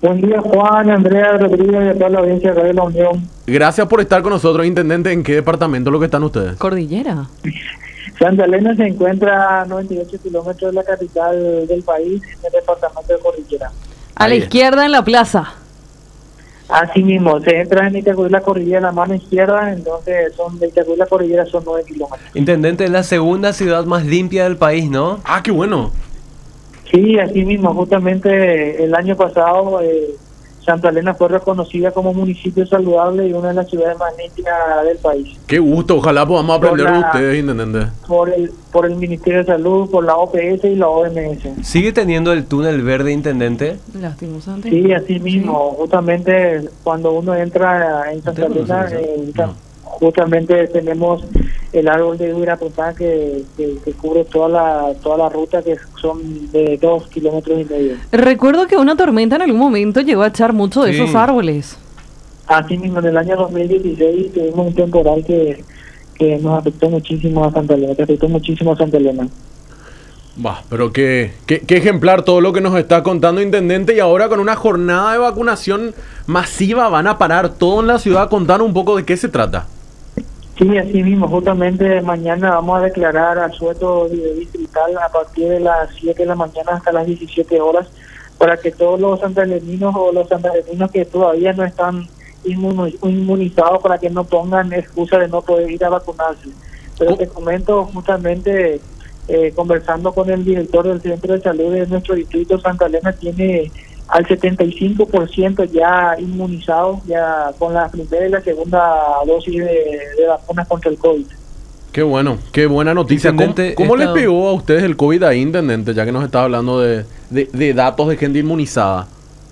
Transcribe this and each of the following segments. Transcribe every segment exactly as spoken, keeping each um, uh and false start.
Buen día, Juan, Andrea, Rodrigo y a toda la audiencia de Radio La Unión. Gracias por estar con nosotros, Intendente. ¿En qué departamento lo que están ustedes? Cordillera. Santa Elena se encuentra a noventa y ocho kilómetros de la capital del país, en el departamento de Cordillera. A la Ahí. izquierda en la plaza. Así mismo, se entra en Itacú y la Cordillera en la mano izquierda, entonces son de Itacú y la Cordillera son nueve kilómetros. Intendente, es la segunda ciudad más limpia del país, ¿no? Ah, qué bueno. Sí, así mismo, justamente el año pasado eh, Santa Elena fue reconocida como municipio saludable y una de las ciudades más limpias del país. Qué gusto. Ojalá podamos Por aprender de la- ustedes, Intendente. Por el, por el Ministerio de Salud, por la O P S y la O M S. ¿Sigue teniendo el túnel verde, Intendente? Lastimosamente. Sí, así mismo, justamente cuando uno entra en Santa ¿Usted Elena, conoce eso? eh, ta- justamente tenemos el árbol de Huirapuntá que, que, que cubre toda la toda la ruta, que son de dos kilómetros y medio. Recuerdo que una tormenta en algún momento llegó a echar mucho de Sí. esos árboles. Así mismo, en el año dos mil dieciséis tuvimos un temporal que, que nos afectó muchísimo a Santa Elena, que afectó muchísimo a Santa Elena. Bah, pero qué, qué, qué ejemplar todo lo que nos está contando, Intendente. Y ahora con una jornada de vacunación masiva van a parar todo en la ciudad. Contanos un poco de qué se trata. Sí, así mismo, justamente mañana vamos a declarar asueto distrital a partir de las siete de la mañana hasta las diecisiete horas, para que todos los santaleninos o los santaleninos que todavía no están inmu- inmunizados, para que no pongan excusa de no poder ir a vacunarse. Pero Oh. te comento, justamente eh, conversando con el director del Centro de Salud de nuestro distrito, Santa Elena tiene al setenta y cinco por ciento ya inmunizado, ya con la primera y la segunda dosis de, de vacunas contra el COVID. Qué bueno, qué buena noticia. ¿Cómo, Intendente, cómo esta- les pegó a ustedes el COVID ahí, Intendente? Ya que nos está hablando de, de, de datos de gente inmunizada.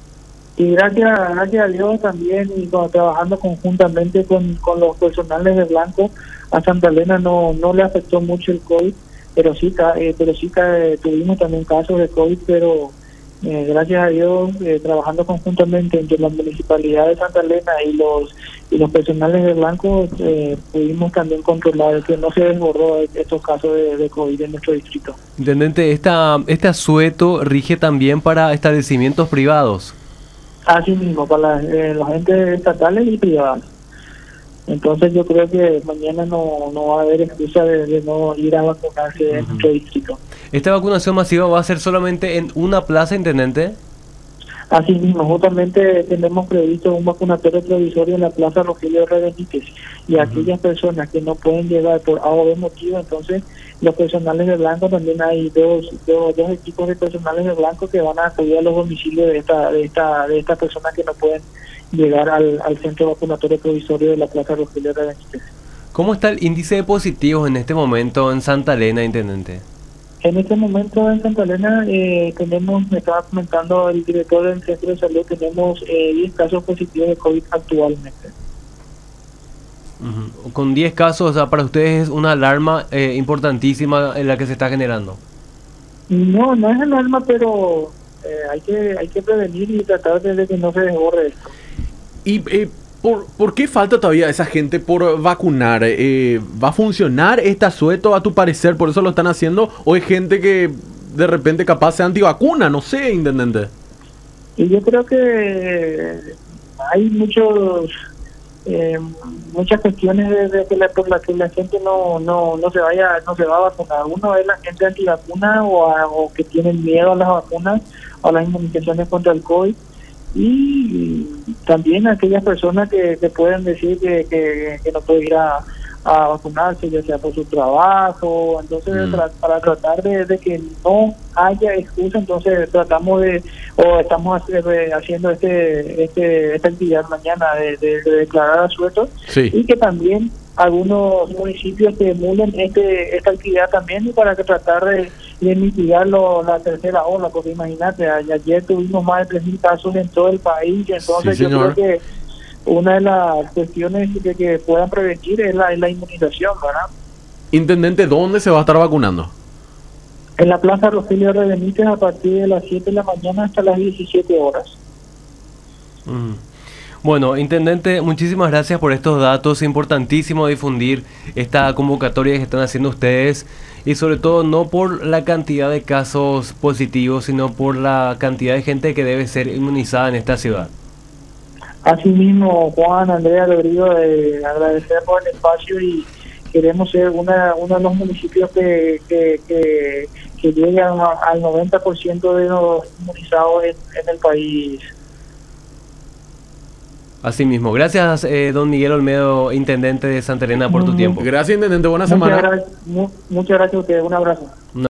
Y gracias, gracias a Dios también, y con- trabajando conjuntamente con, con los personales de Blanco, a Santa Elena no, no le afectó mucho el COVID, pero sí, ca- eh, pero sí ca- tuvimos también casos de COVID, pero eh, gracias a Dios, eh, trabajando conjuntamente entre la Municipalidad de Santa Elena y los y los personales de Blanco, eh, pudimos también controlar que no se desbordó estos casos de, de COVID en nuestro distrito. Intendente, esta, este asueto rige también para establecimientos privados. Así mismo, para las, eh, los entes estatales y privados. Entonces yo creo que mañana no, no va a haber excusa de, de no ir a vacunarse en nuestro distrito. ¿Esta vacunación masiva va a ser solamente en una plaza, Intendente? Así mismo, justamente tenemos previsto un vacunatorio provisorio en la Plaza Rogelio R. Benítez, y aquellas personas que no pueden llegar por A o B motivo, entonces los personales de Blanco, también hay dos, dos, dos equipos de personales de Blanco que van a acudir a los domicilios de esta de esta de estas personas que no pueden llegar al, al centro vacunatorio provisorio de la Plaza Rogelio R. Benítez. ¿Cómo está el índice de positivos en este momento en Santa Elena, Intendente? En este momento en Santa Elena eh, tenemos, me estaba comentando el director del centro de salud, tenemos eh, diez casos positivos de COVID actualmente. Ujú. Con diez casos, o sea, para ustedes es una alarma eh, importantísima en la que se está generando. No, no es alarma, pero eh, hay que hay que prevenir y tratar de que no se desborre esto. ¿Y eh, por, por qué falta todavía esa gente por vacunar? Eh, ¿Va a funcionar este asueto a tu parecer? ¿Por eso lo están haciendo? ¿O es gente que de repente capaz sea antivacuna? No sé, Intendente. Y yo creo que hay muchos eh, muchas cuestiones de, de que la, por las que la gente no, no no se vaya no se va a vacunar. Uno es la gente antivacuna o, a- o que tienen miedo a las vacunas o a las inmunizaciones contra el COVID, y también aquellas personas que, que pueden decir que, que, que no puede ir a, a vacunarse, ya sea por su trabajo. Entonces Mm. tra- para tratar de, de que no haya excusa, entonces tratamos de o estamos hacer- eh, haciendo este este esta actividad mañana de, de- de declarar asuetos, Sí. y que también algunos municipios que emulen este esta actividad también, y para que tratar de, de mitigar lo- la tercera ola, porque imagínate, a- ayer tuvimos más de tres mil casos en todo el país, entonces Sí, yo señor. creo que una de las cuestiones de que puedan prevenir es la, es la inmunización, ¿verdad? Intendente, ¿dónde se va a estar vacunando? En la Plaza Rogelio R. Benítez a partir de las siete de la mañana hasta las diecisiete horas. Ujú. Bueno, intendente, muchísimas gracias por estos datos. Es importantísimo difundir esta convocatoria que están haciendo ustedes y sobre todo no por la cantidad de casos positivos, sino por la cantidad de gente que debe ser inmunizada en esta ciudad. Asimismo, Juan, Andrea, Rodrigo, eh, agradecer por el espacio y queremos ser una, uno de los municipios que, que, que, que llegue a- al noventa por ciento de los inmunizados en, en el país. Así mismo. Gracias, eh, don Miguel Olmedo, intendente de Santa Elena, por tu Mm, tiempo. Gracias, intendente. Buena Muchas semana. gracias, mu- muchas gracias a ustedes. Un abrazo.